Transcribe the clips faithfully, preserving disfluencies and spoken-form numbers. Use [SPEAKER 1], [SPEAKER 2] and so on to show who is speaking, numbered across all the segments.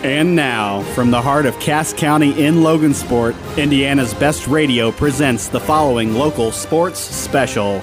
[SPEAKER 1] And now, from the heart of Cass County in Logansport, Indiana's Best Radio presents the following local sports special.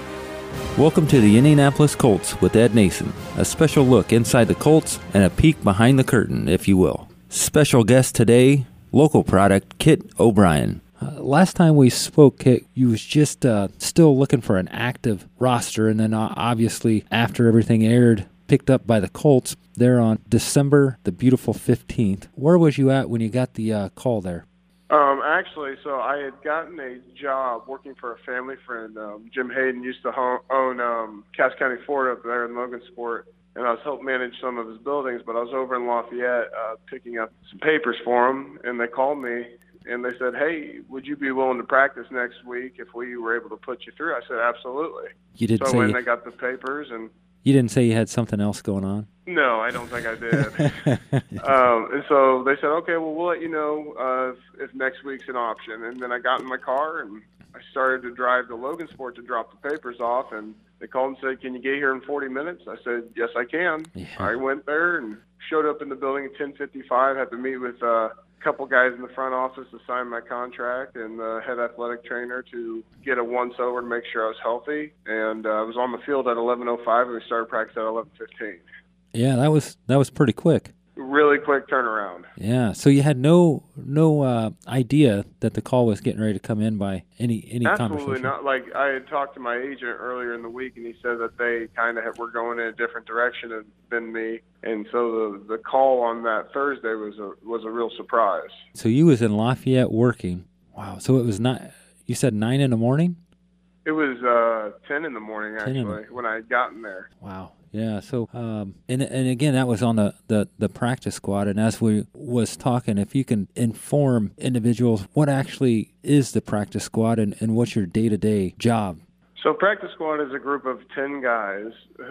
[SPEAKER 2] Welcome to the Indianapolis Colts with Ed Nason, a special look inside the Colts and a peek behind the curtain, if you will. Special guest today, local product, Kit O'Brien. Uh, last time we spoke, Kit, you was just uh, still looking for an active roster, and then uh, obviously after everything aired, picked up by the Colts there on December the beautiful fifteenth. Where was you at when you got the uh, call there?
[SPEAKER 3] Um, actually, so I had gotten a job working for a family friend. Um, Jim Hayden used to ho- own um, Cass County Ford up there in Logansport, and I was helping manage some of his buildings, but I was over in Lafayette uh, picking up some papers for him, and they called me, and they said, hey, would you be willing to practice next week if we were able to put you through? I said, absolutely.
[SPEAKER 2] You did
[SPEAKER 3] so
[SPEAKER 2] say
[SPEAKER 3] when
[SPEAKER 2] you,
[SPEAKER 3] they got the papers and
[SPEAKER 2] you didn't say you had something else going on?
[SPEAKER 3] No, I don't think I did. um, and so they said, okay, well, we'll let you know uh, if, if next week's an option. And then I got in my car and I started to drive to Logansport to drop the papers off. And they called and said, can you get here in forty minutes? I said, yes, I can.
[SPEAKER 2] Yeah.
[SPEAKER 3] I went there and showed up in the building at ten fifty-five, had to meet with uh, a couple guys in the front office to sign my contract and the head athletic trainer to get a once-over to make sure I was healthy. And uh, I was on the field at eleven oh five, and we started practice at eleven fifteen.
[SPEAKER 2] Yeah, that was that was pretty quick.
[SPEAKER 3] Really quick turnaround.
[SPEAKER 2] Yeah, so you had no no uh, idea that the call was getting ready to come in by any any
[SPEAKER 3] Absolutely
[SPEAKER 2] conversation?
[SPEAKER 3] not. Like, I had talked to my agent earlier in the week, and he said that they kind of were going in a different direction than me. And so the the call on that Thursday was a was a real surprise.
[SPEAKER 2] So you was in Lafayette working. Wow. So it was not. You said nine in the morning.
[SPEAKER 3] It was uh, ten in the morning actually
[SPEAKER 2] in the,
[SPEAKER 3] when I had gotten there.
[SPEAKER 2] Wow. Yeah. So um, and and again, that was on the, the, the practice squad. And as we was talking, if you can inform individuals what actually is the practice squad and, and what's your day to day job.
[SPEAKER 3] So practice squad is a group of ten guys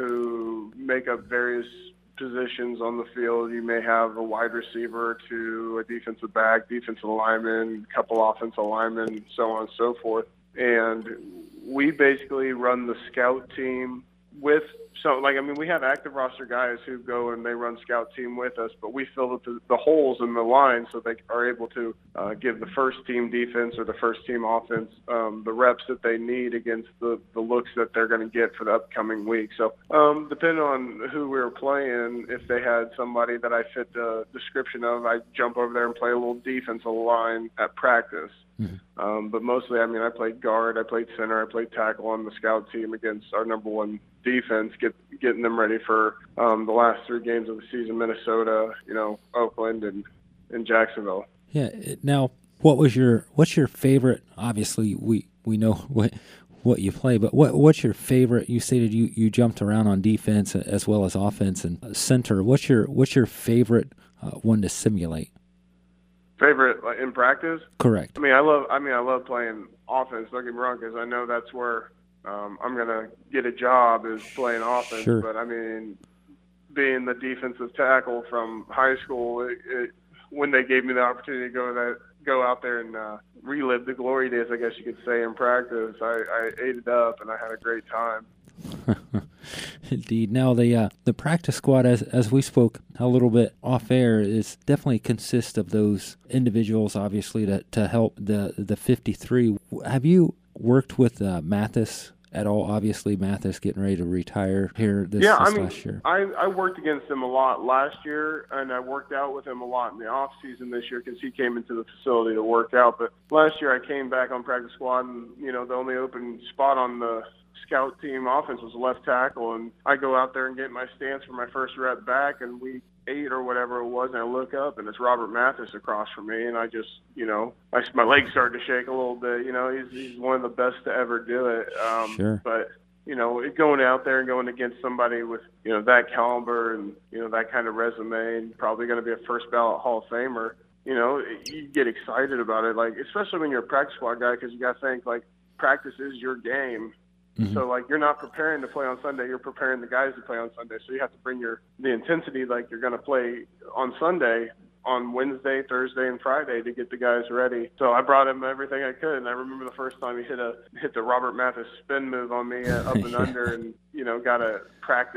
[SPEAKER 3] who make up various positions on the field. You may have a wide receiver to a defensive back, defensive lineman, a couple offensive linemen, so on and so forth. And we basically run the scout team with some, like, I mean, we have active roster guys who go and they run scout team with us, but we fill the, the holes in the line so they are able to uh, give the first team defense or the first team offense um, the reps that they need against the, the looks that they're going to get for the upcoming week. So um, depending on who we were playing, if they had somebody that I fit the description of, I jump over there and play a little defensive line at practice. Mm-hmm. Um, but mostly, I mean, I played guard, I played center, I played tackle on the scout team against our number one defense, get, getting them ready for um, the last three games of the season, Minnesota, you know, Oakland, and, and Jacksonville.
[SPEAKER 2] Yeah. Now, what was your what's your favorite? Obviously, we, we know what what you play, but what what's your favorite? You stated you, you jumped around on defense as well as offense and center. What's your what's your favorite uh, one to simulate?
[SPEAKER 3] Favorite like, in practice?
[SPEAKER 2] Correct.
[SPEAKER 3] I mean, I love. I mean, I love playing offense. Don't get me wrong, because I know that's where um, I'm gonna get a job is playing offense.
[SPEAKER 2] Sure.
[SPEAKER 3] But I mean, being the defensive tackle from high school, it, it, when they gave me the opportunity to go that go out there and uh, relive the glory days, I guess you could say, in practice, I, I ate it up and I had a great time.
[SPEAKER 2] Indeed. Now the uh, the practice squad, as as we spoke a little bit off air, is definitely consists of those individuals, obviously, to to help the the fifty-three. Have you worked with uh, Mathis at all? Obviously, Mathis getting ready to retire here this,
[SPEAKER 3] yeah,
[SPEAKER 2] this
[SPEAKER 3] I mean,
[SPEAKER 2] last year.
[SPEAKER 3] I, I worked against him a lot last year, and I worked out with him a lot in the off season this year because he came into the facility to work out. But last year, I came back on practice squad, and you know, the only open spot on the scout team offense was left tackle, and I go out there and get my stance for my first rep back, and we eight or whatever it was, and I look up, and it's Robert Mathis across from me, and I just, you know, I, my legs started to shake a little bit. You know, he's he's one of the best to ever do it. Um,
[SPEAKER 2] sure.
[SPEAKER 3] But you know, going out there and going against somebody with, you know, that caliber and, you know, that kind of resume, and probably going to be a first ballot Hall of Famer, you know, you get excited about it. Like, especially when you're a practice squad guy, because you got to think, like, practice is your game. Mm-hmm. So, like, you're not preparing to play on Sunday. You're preparing the guys to play on Sunday. So you have to bring your the intensity like you're going to play on Sunday on Wednesday, Thursday, and Friday to get the guys ready. So I brought him everything I could. And I remember the first time he hit a hit the Robert Mathis spin move on me uh, up and
[SPEAKER 2] yeah.
[SPEAKER 3] under, and, you know, got to practice.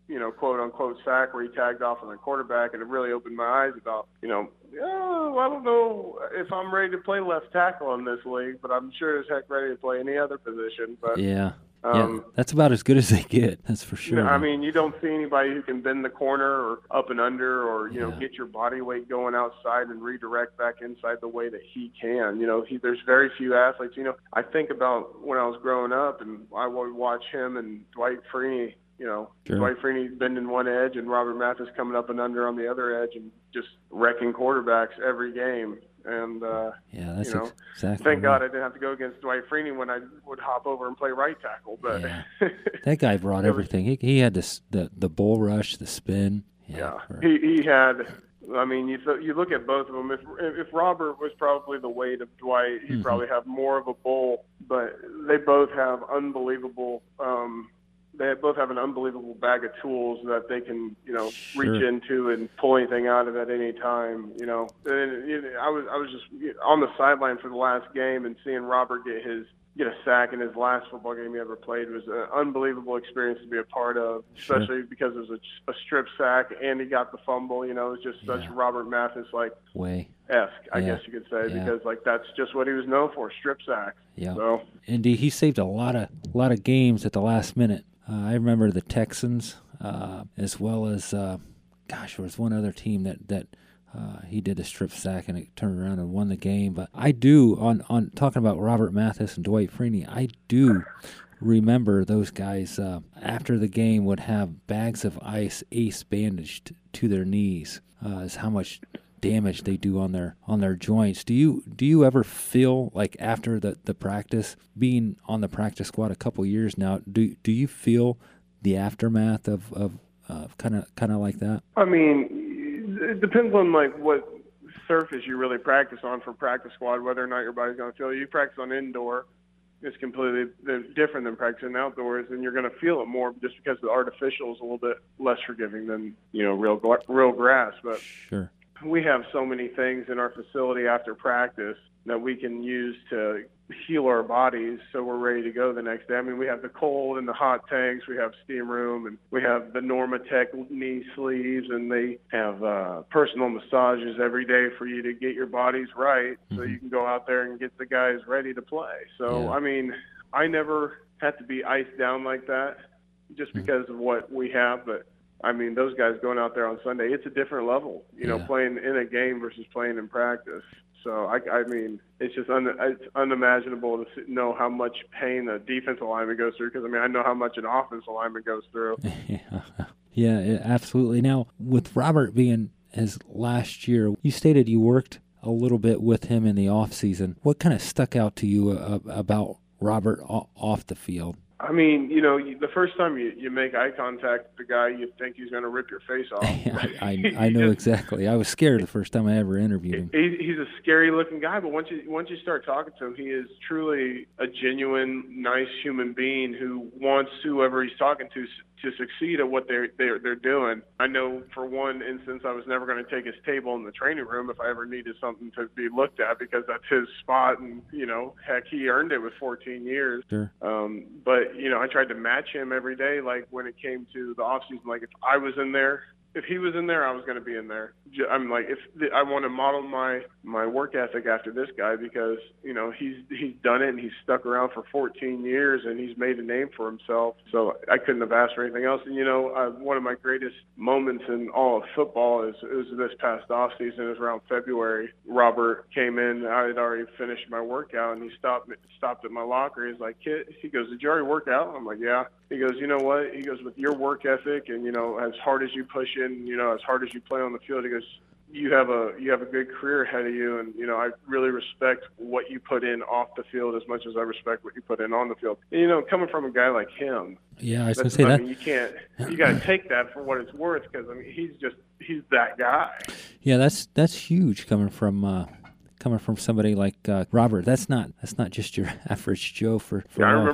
[SPEAKER 3] you know, quote unquote sack where he tagged off on the quarterback, and it really opened my eyes about, you know, oh, I don't know if I'm ready to play left tackle in this league, but I'm sure as heck ready to play any other position. But
[SPEAKER 2] yeah.
[SPEAKER 3] Um,
[SPEAKER 2] yeah, that's about as good as they get. That's for sure.
[SPEAKER 3] I mean, you don't see anybody who can bend the corner or up and under, or you
[SPEAKER 2] yeah.
[SPEAKER 3] know, get your body weight going outside and redirect back inside the way that he can. You know, he, there's very few athletes. You know, I think about when I was growing up, and I would watch him and Dwight Freeney. You know,
[SPEAKER 2] sure.
[SPEAKER 3] Dwight Freeney bending one edge and Robert Mathis coming up and under on the other edge, and just wrecking quarterbacks every game. And, uh,
[SPEAKER 2] yeah, that's
[SPEAKER 3] you know,
[SPEAKER 2] exactly
[SPEAKER 3] thank
[SPEAKER 2] right.
[SPEAKER 3] God I didn't have to go against Dwight Freeney when I would hop over and play right tackle. But
[SPEAKER 2] yeah. that guy brought everything. He he had this, the the bull rush, the spin. Yeah,
[SPEAKER 3] yeah.
[SPEAKER 2] For,
[SPEAKER 3] he he had. I mean, you th- you look at both of them. If if Robert was probably the weight of Dwight, he'd
[SPEAKER 2] mm-hmm.
[SPEAKER 3] probably have more of a bull. But they both have unbelievable. Um, They both have an unbelievable bag of tools that they can, you know,
[SPEAKER 2] sure.
[SPEAKER 3] reach into and pull anything out of at any time. You know, and, you know I was I was just on the sideline for the last game, and seeing Robert get his get a sack in his last football game he ever played was an unbelievable experience to be a part of, especially
[SPEAKER 2] sure.
[SPEAKER 3] because it was a, a strip sack and he got the fumble. You know, it was just
[SPEAKER 2] yeah.
[SPEAKER 3] such Robert Mathis like
[SPEAKER 2] way
[SPEAKER 3] esque, I
[SPEAKER 2] yeah.
[SPEAKER 3] guess you could say,
[SPEAKER 2] yeah.
[SPEAKER 3] because like that's just what he was known for, strip sacks.
[SPEAKER 2] Yeah,
[SPEAKER 3] so.
[SPEAKER 2] Indeed, he saved a lot of a lot of games at the last minute. Uh, I remember the Texans, uh, as well as, uh, gosh, there was one other team that, that uh, he did a strip sack and it turned around and won the game. But I do, on, on talking about Robert Mathis and Dwight Freeney, I do remember those guys uh, after the game would have bags of ice ace bandaged to their knees, uh, is how much damage they do on their on their joints. Do you do you ever feel like after the, the practice, being on the practice squad a couple years now, do do you feel the aftermath of of kind of kind of like that?
[SPEAKER 3] I mean, it depends on like what surface you really practice on for practice squad, whether or not your body's going to feel it. You practice on indoor, it's completely different than practicing outdoors, and you're going to feel it more just because the artificial is a little bit less forgiving than, you know, real real grass. But
[SPEAKER 2] sure.
[SPEAKER 3] We have so many things in our facility after practice that we can use to heal our bodies so we're ready to go the next day. I mean, we have the cold and the hot tanks, we have steam room, and we have the Normatec knee sleeves, and they have uh, personal massages every day for you to get your bodies right so
[SPEAKER 2] mm-hmm.
[SPEAKER 3] you can go out there and get the guys ready to play. So,
[SPEAKER 2] yeah.
[SPEAKER 3] I mean, I never had to be iced down like that just
[SPEAKER 2] mm-hmm.
[SPEAKER 3] because of what we have, but I mean, those guys going out there on Sunday, it's a different level, you know,
[SPEAKER 2] yeah.
[SPEAKER 3] playing in a game versus playing in practice. So, I, I mean, it's just un, it's unimaginable to know how much pain a defensive lineman goes through, because, I mean, I know how much an offensive lineman goes through.
[SPEAKER 2] yeah. yeah, absolutely. Now, with Robert being his last year, you stated you worked a little bit with him in the off season. What kind of stuck out to you uh, about Robert off the field?
[SPEAKER 3] I mean, you know, the first time you, you make eye contact with the guy, you think he's going to rip your face off.
[SPEAKER 2] I, I, I know exactly. I was scared the first time I ever interviewed him.
[SPEAKER 3] He, he's a scary-looking guy, but once you once you start talking to him, he is truly a genuine, nice human being who wants whoever he's talking to to succeed at what they're they're they're doing. I know for one instance, I was never going to take his table in the training room if I ever needed something to be looked at, because that's his spot, and you know, heck, he earned it with fourteen years.
[SPEAKER 2] Sure.
[SPEAKER 3] Um, but you know, I tried to match him every day. Like when it came to the off season, like if I was in there. If he was in there, I was going to be in there. I'm like, if the, I want to model my my work ethic after this guy, because you know he's he's done it and he's stuck around for fourteen years and he's made a name for himself. So I couldn't have asked for anything else. And you know, uh, one of my greatest moments in all of football is is this past off season. It was around February. Robert came in. I had already finished my workout, and he stopped stopped at my locker. He's like, "Kid," he goes, "Did you already work out?" I'm like, "Yeah." He goes, "You know what?" He goes, "With your work ethic and, you know, as hard as you push in, you know, as hard as you play on the field," he goes, you have a you have a good career ahead of you, and, you know, I really respect what you put in off the field as much as I respect what you put in on the field. And, you know, coming from a guy like him,
[SPEAKER 2] yeah, I was going to say
[SPEAKER 3] I
[SPEAKER 2] that.
[SPEAKER 3] mean, you can't, you got to take that for what it's worth, because, I mean, he's just, he's that guy.
[SPEAKER 2] Yeah, that's that's huge coming from uh, coming from somebody like uh, Robert. That's not that's not just your average Joe. For, for
[SPEAKER 3] yeah, I
[SPEAKER 2] all.
[SPEAKER 3] remember when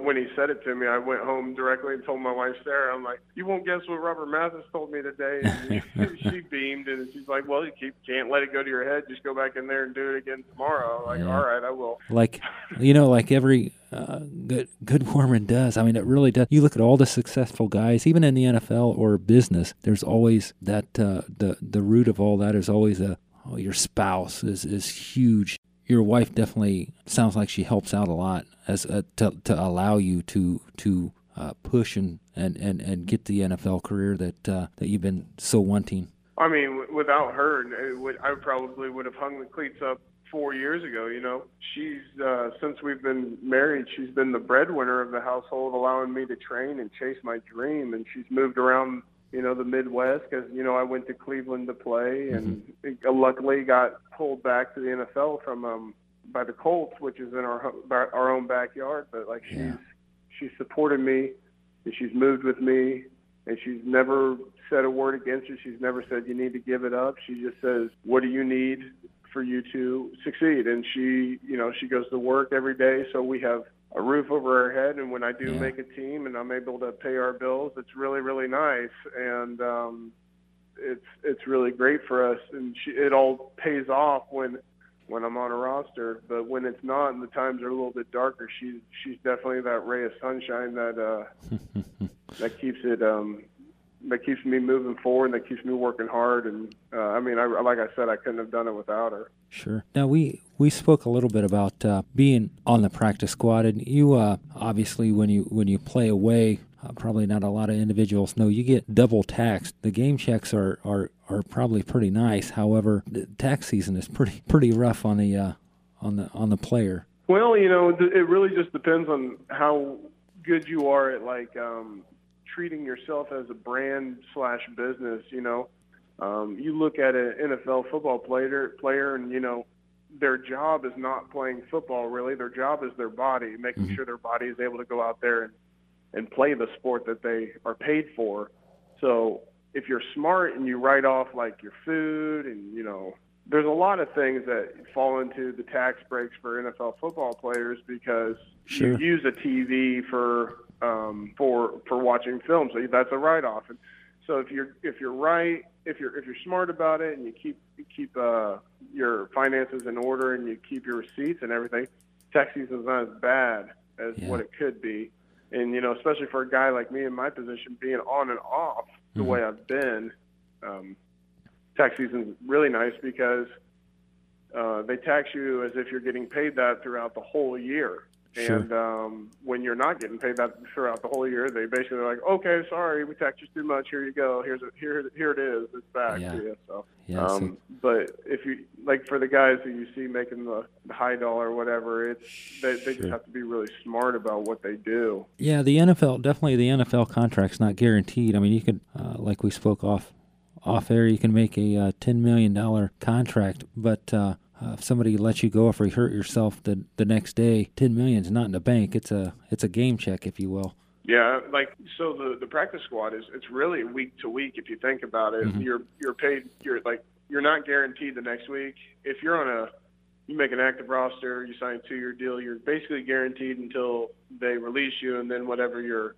[SPEAKER 3] when he said it to me, I went home directly and told my wife, Sarah, I'm like, you won't guess what Robert Mathis told me today. And she beamed, and she's like, well, you keep, can't let it go to your head. Just go back in there and do it again tomorrow. I'm like, yeah. All right, I will.
[SPEAKER 2] Like, you know, like every uh, good good foreman does. I mean, it really does. You look at all the successful guys, even in the N F L or business, there's always that, uh, the, the root of all that is always a, oh, your spouse is, is huge. Your wife definitely sounds like she helps out a lot as uh, to to allow you to to uh, push and, and, and, and get the N F L career that uh, that you've been so wanting.
[SPEAKER 3] I mean, without her, it would, I probably would have hung the cleats up four years ago. You know, she's uh, since we've been married, she's been the breadwinner of the household, allowing me to train and chase my dream. And she's moved around, you know, the Midwest because, you know, I went to Cleveland to play and mm-hmm. luckily got pulled back to the N F L from um, by the Colts, which is in our our own backyard. But, like, she's yeah. she's supported me and she's moved with me and she's never said a word against it. She's never said you need to give it up. She just says, what do you need for you to succeed? And she, you know, she goes to work every day so we have a roof over our head, and when I do yeah. make a team and I'm able to pay our bills, it's really, really nice, and um, it's it's really great for us, and she, it all pays off when when I'm on a roster. But when it's not and the times are a little bit darker, she's she's definitely that ray of sunshine that uh, that keeps it um, that keeps me moving forward, and that keeps me working hard. And uh, I mean, I, like I said, I couldn't have done it without her.
[SPEAKER 2] Sure. Now, we, we spoke a little bit about uh, being on the practice squad, and you uh, obviously, when you when you play away, uh, probably not a lot of individuals know, you get double taxed. The game checks are, are, are probably pretty nice. However, the tax season is pretty pretty rough on the uh, on the on the player.
[SPEAKER 3] Well, you know, it really just depends on how good you are at like um, treating yourself as a brand slash business. You know. Um, you look at an N F L football player, player, and, you know, their job is not playing football, really. Their job is their body, making mm-hmm. sure their body is able to go out there and, and play the sport that they are paid for. So if you're smart and you write off, like, your food and, you know, there's a lot of things that fall into the tax breaks for N F L football players because sure. you use a T V for um, for for watching film, so that's a write-off. And so if you're if you're right, if you're if you're smart about it, and you keep you keep uh, your finances in order, and you keep your receipts and everything, tax season's not as bad as yeah. what it could be. And you know, especially for a guy like me in my position, being on and off the mm-hmm. way I've been, um, tax season's really nice because uh, they tax you as if you're getting paid that throughout the whole year. Sure. And um, when you're not getting paid that throughout the whole year, they basically are like, okay, sorry, we taxed you too much. Here you go. Here's a, here here it is. It's back
[SPEAKER 2] yeah.
[SPEAKER 3] to you. So,
[SPEAKER 2] yeah,
[SPEAKER 3] um, but if you like for the guys that you see making the, the high dollar or whatever, it's they, they sure. just have to be really smart about what they do.
[SPEAKER 2] Yeah, the N F L definitely the N F L contract's not guaranteed. I mean, you could uh, like we spoke off off air, you can make a uh, ten million dollar contract, but uh, Uh, if somebody lets you go, if you hurt yourself the the next day, ten million is not in the bank. It's a it's a game check, if you will.
[SPEAKER 3] Yeah, like so the the practice squad is it's really week to week if you think about it. Mm-hmm. You're you're paid. You're like you're not guaranteed the next week. If you're on a you make an active roster, you sign a two year deal. You're basically guaranteed until they release you, and then whatever your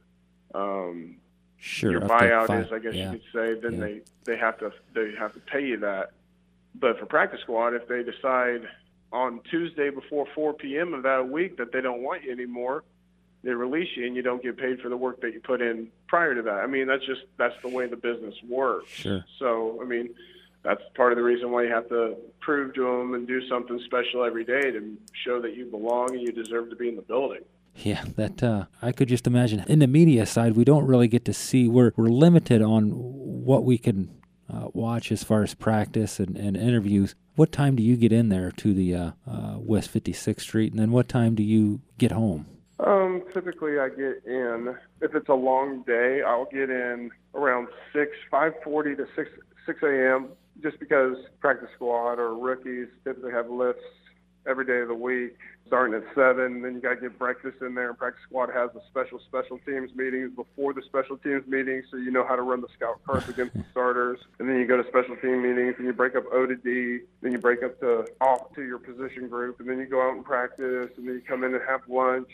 [SPEAKER 3] um
[SPEAKER 2] sure,
[SPEAKER 3] your buyout is, I guess
[SPEAKER 2] yeah.
[SPEAKER 3] you could say. Then
[SPEAKER 2] yeah.
[SPEAKER 3] they they have to they have to pay you that. But for practice squad, if they decide on Tuesday before four p.m. of that week that they don't want you anymore, they release you and you don't get paid for the work that you put in prior to that. I mean, that's just that's the way the business works.
[SPEAKER 2] Sure.
[SPEAKER 3] So, I mean, that's part of the reason why you have to prove to them and do something special every day to show that you belong and you deserve to be in the building.
[SPEAKER 2] Yeah, that uh, I could just imagine. In the media side, we don't really get to see. We're we're limited on what we can Uh, watch as far as practice and, and interviews. What time do you get in there to the uh, uh, West fifty-sixth Street, and then what time do you get home?
[SPEAKER 3] Um, typically I get in, if it's a long day, I'll get in around six, five forty to six, six a.m. just because practice squad or rookies typically have lifts every day of the week, starting at seven. Then you got to get breakfast in there. Practice squad has the special special teams meetings before the special teams meetings, so you know how to run the scout cards against the starters. And then you go to special team meetings, and you break up O to D. Then you break up to off to your position group, and then you go out and practice, and then you come in and have lunch.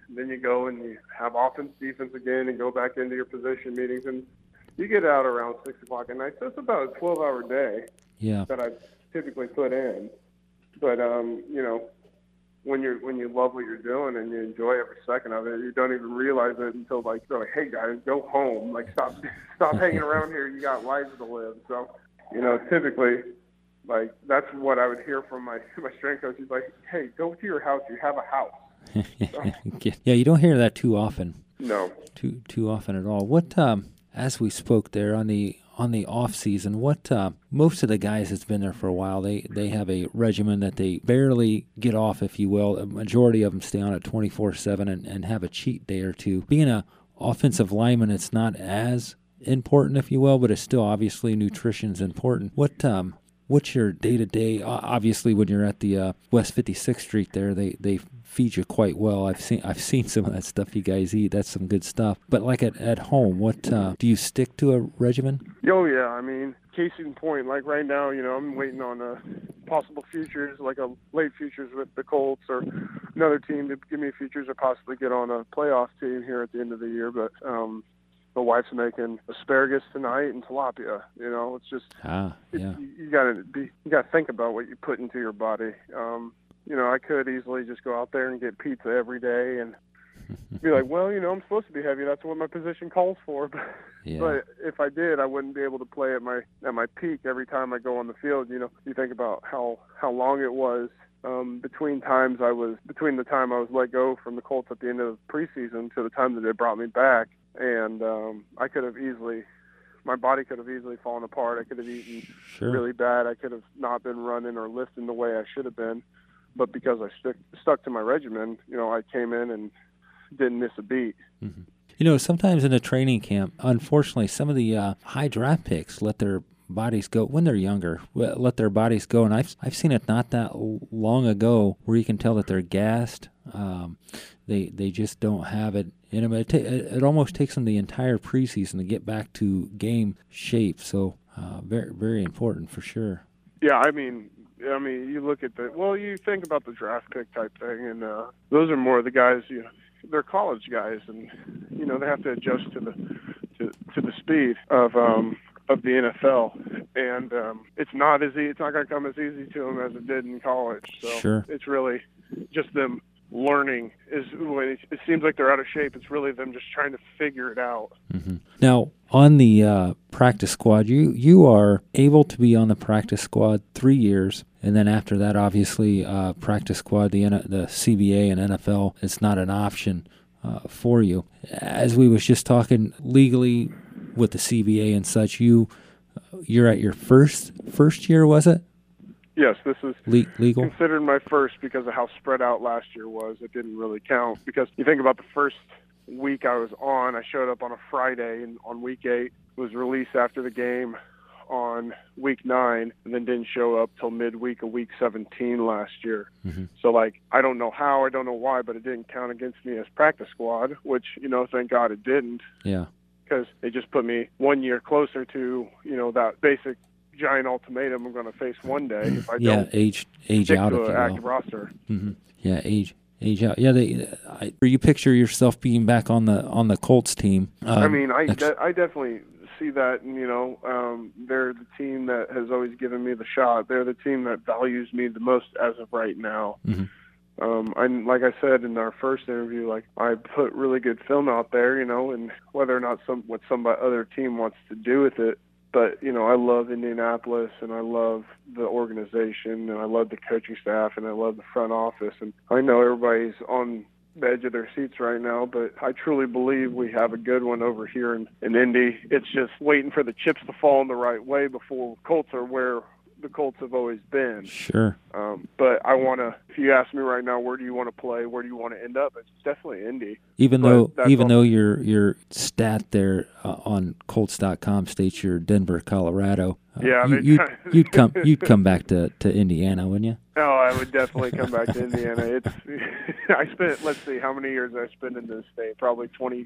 [SPEAKER 3] then you go and you have offense, defense again, and go back into your position meetings, and you get out around six o'clock at night. So it's about a twelve-hour day
[SPEAKER 2] yeah.
[SPEAKER 3] that I typically put in. But um, you know, when you when you love what you're doing and you enjoy every second of it, you don't even realize it until like they're like, hey guys, go home. Like stop stop hanging around here. You got lives to live. So, you know, typically, like that's what I would hear from my my strength coach. He's like, hey, go to your house. You have a house. So,
[SPEAKER 2] yeah, you don't hear that too often.
[SPEAKER 3] No.
[SPEAKER 2] Too too often at all. What um as we spoke there on the on the off season, what uh, most of the guys that's been there for a while, they, they have a regimen that they barely get off, if you will. A majority of them stay on it twenty-four seven and, and have a cheat day or two. Being a offensive lineman, it's not as important, if you will, but it's still obviously nutrition's important. What um what's your day to day? Obviously, when you're at the uh, West fifty-sixth Street there, they they feed you quite well. I've seen I've seen some of that stuff you guys eat. That's some good stuff. But like at, at home, what uh, do you stick to a regimen?
[SPEAKER 3] Oh yeah, I mean, case in point, like right now, you know, I'm waiting on a possible futures, like a late futures with the Colts or another team to give me futures or possibly get on a playoff team here at the end of the year. But um, my wife's making asparagus tonight and tilapia. You know, it's just
[SPEAKER 2] ah yeah.
[SPEAKER 3] It, you, you gotta be you gotta think about what you put into your body. Um, You know, I could easily just go out there and get pizza every day and be like, well, you know, I'm supposed to be heavy. That's what my position calls for. But,
[SPEAKER 2] yeah.
[SPEAKER 3] but if I did, I wouldn't be able to play at my at my peak every time I go on the field. You know, you think about how, how long it was um, between times I was between the time I was let go from the Colts at the end of the preseason to the time that they brought me back, and um, I could have easily. My body could have easily fallen apart. I could have eaten
[SPEAKER 2] sure.
[SPEAKER 3] really bad. I could have not been running or lifting the way I should have been. But because I stuck stuck to my regimen, you know, I came in and didn't miss a beat.
[SPEAKER 2] Mm-hmm. You know, sometimes in a training camp, unfortunately, some of the uh, high draft picks let their bodies go when they're younger. Let their bodies go, and I've I've seen it not that long ago where you can tell that they're gassed. Um, they they just don't have it in them. It, ta- it almost takes them the entire preseason to get back to game shape. So uh, very very important for sure.
[SPEAKER 3] Yeah, I mean. I mean, you look at the, well, you think about the draft pick type thing, and uh, those are more the guys, you know, they're college guys, and, you know, they have to adjust to the to, to the speed of um, of the N F L, and um, it's not as e- it's not going to come as easy to them as it did in college. So
[SPEAKER 2] sure.
[SPEAKER 3] It's really just them learning. Is when it, it seems like they're out of shape. It's really them just trying to figure it out.
[SPEAKER 2] Mm-hmm. Now, on the uh, practice squad, you you are able to be on the practice squad three years, and then after that, obviously, uh, practice squad, the the C B A and N F L, it's not an option uh, for you. As we was just talking legally with the C B A and such, you you're at your first first year, was it?
[SPEAKER 3] Yes, this is
[SPEAKER 2] Le- legal.
[SPEAKER 3] Considered my first because of how spread out last year was. It didn't really count because you think about the first week I was on, I showed up on a Friday and on week eight, was released after the game on week nine, and then didn't show up till midweek of week seventeen last year.
[SPEAKER 2] Mm-hmm.
[SPEAKER 3] So, like, I don't know how, I don't know why, but it didn't count against me as practice squad, which, you know, thank God it didn't.
[SPEAKER 2] Yeah.
[SPEAKER 3] Because it just put me one year closer to, you know, that basic giant ultimatum I'm going to face one day if I
[SPEAKER 2] yeah,
[SPEAKER 3] don't
[SPEAKER 2] age age
[SPEAKER 3] stick
[SPEAKER 2] out
[SPEAKER 3] to
[SPEAKER 2] of
[SPEAKER 3] an active roster.
[SPEAKER 2] Mm-hmm. Yeah, age age out. Yeah, they. I, you picture yourself being back on the on the Colts team. Um,
[SPEAKER 3] I mean, I
[SPEAKER 2] next...
[SPEAKER 3] de- I definitely see that, and you know, um, they're the team that has always given me the shot. They're the team that values me the most as of right now.
[SPEAKER 2] Mm-hmm.
[SPEAKER 3] Um, and like I said in our first interview, like I put really good film out there, you know, and whether or not some what some other team wants to do with it. But, you know, I love Indianapolis, and I love the organization, and I love the coaching staff, and I love the front office. And I know everybody's on the edge of their seats right now, but I truly believe we have a good one over here in, in Indy. It's just waiting for the chips to fall in the right way before Colts are where the Colts have always been.
[SPEAKER 2] Sure.
[SPEAKER 3] Um, but I want to, if you ask me right now, where do you want to play? Where do you want to end up? It's definitely Indy.
[SPEAKER 2] Even
[SPEAKER 3] but
[SPEAKER 2] though even
[SPEAKER 3] all.
[SPEAKER 2] though your your stat there uh, on Colts dot com states you're Denver, Colorado. Uh,
[SPEAKER 3] yeah,
[SPEAKER 2] you, you'd, you'd come you'd come back to, to Indiana, wouldn't you?
[SPEAKER 3] Oh, I would definitely come back to Indiana. It's I spent let's see how many years I spent in this state. Probably twenty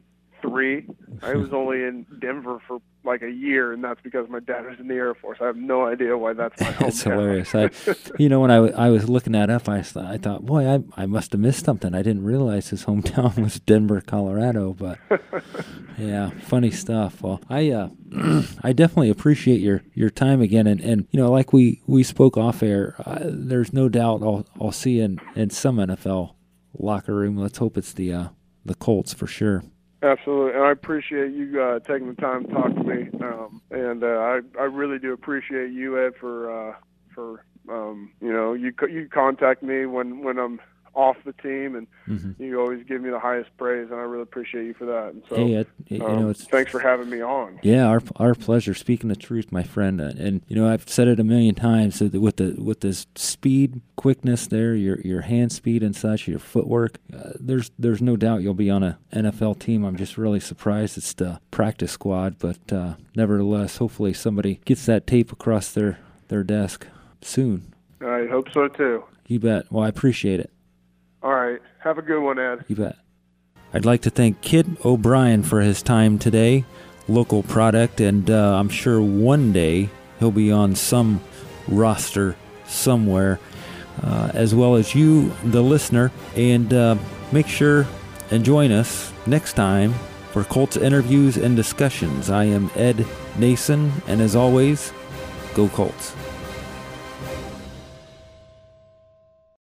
[SPEAKER 3] three. I was only in Denver for like a year, and that's because my dad was in the Air Force. I have no idea why that's my hometown.
[SPEAKER 2] It's hilarious. I, you know, when I, w- I was looking that up, I, th- I thought, boy, I, I must have missed something. I didn't realize his hometown was Denver, Colorado. But yeah, funny stuff. Well, I uh, I definitely appreciate your, your time again, and, and you know, like we, we spoke off air. Uh, there's no doubt I'll I'll see you in, in some N F L locker room. Let's hope it's the uh, the Colts for sure.
[SPEAKER 3] Absolutely, and I appreciate you uh, taking the time to talk to me, um, and uh, I I really do appreciate you, Ed, for uh, for um, you know you you contact me when, when I'm off the team, and mm-hmm. you always give me the highest praise, and I really appreciate you for that. And so,
[SPEAKER 2] hey, Ed, you
[SPEAKER 3] um,
[SPEAKER 2] know, it's,
[SPEAKER 3] thanks for having me on.
[SPEAKER 2] Yeah, our our pleasure. Speaking the truth, my friend, uh, and you know I've said it a million times. So that with the with this speed, quickness there, your your hand speed and such, your footwork, uh, there's there's no doubt you'll be on a N F L team. I'm just really surprised it's the practice squad, but uh, nevertheless, hopefully somebody gets that tape across their their desk soon.
[SPEAKER 3] I hope so too.
[SPEAKER 2] You bet. Well, I appreciate it.
[SPEAKER 3] All right. Have a good one, Ed.
[SPEAKER 2] You bet. I'd like to thank Kit O'Brien for his time today, local product, and uh, I'm sure one day he'll be on some roster somewhere, uh, as well as you, the listener. And uh, make sure and join us next time for Colts interviews and discussions. I am Ed Nason, and as always, go Colts.